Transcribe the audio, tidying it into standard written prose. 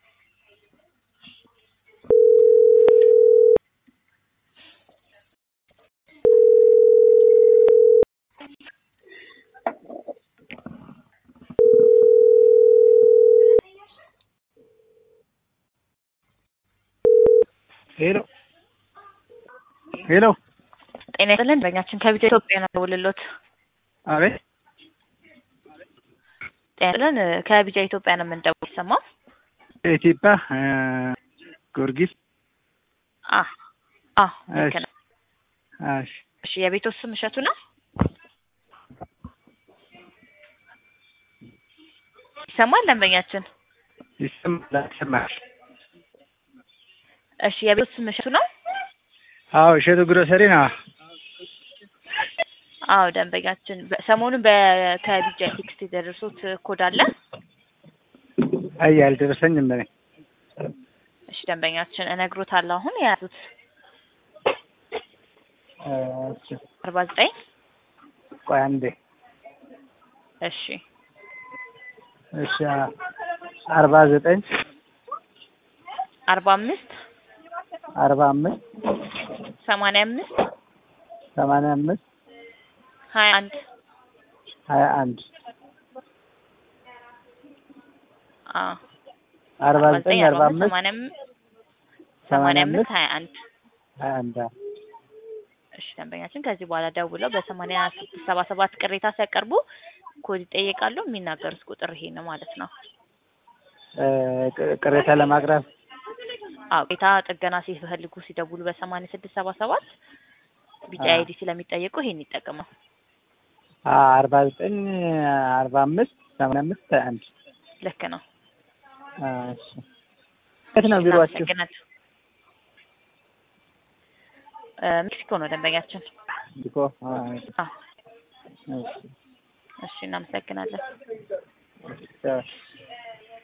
ሄሎ ሄሎ ጤና ይስጥልን። በእኛችን ከቢጃ ኢትዮጵያ ነው ደውልሎት። አቤት። ጤና ይስጥልን። ከቢጃ ኢትዮጵያ ነው የምንደውል። ይሰማል? ኢትዮጵያ ጊዮርጊስ። ልክ ነው። እሺ እሺ፣ የቤቱ ስም እሸቱ ነው? ይሰማል? ደንበኛችን ይሰማል። እሺ፣ የቤቱ ስም እሸቱ ነው? አዎ፣ እሸቱ ግሮሰሪ ነው። አዎ፣ ደንበኛችን ሰሞኑን ከቢጃ ቴክስት የደረሱት ኮድ አለ? አይ አልደረሰኝም እኔ። እሺ፣ ደንበኛችን እነግሮታለሁ። አሁን የያዙት 49 ቆይ አንዴ። እሺ 49 45 45 85 85 21 21 49 45 85 21 21 እሺ፣ ደንበኛችን ከዚህ በኋላ ደውለው በ8677 ቅሬታ ሲያቀርቡ ኮድ ይጠይቃሉ። የሚናገሩት ቁጥር ይሄ ነው ማለት ነው። ቅሬታ ለማቅረብ ቅሬታ ጥገና ሲፈልጉ ሲደውሉ በ8677 ቢጫ አይዲ ስለሚጠየቁ ይሄን ይጠቀማል። 49 45 85 21 ልክ ነው። እሺ፣ የት ነው ቢሮአችሁ? ሜክሲኮ ነው ደንበኛችን። ሜክሲኮ። እሺ፣ እናመሰግናለን።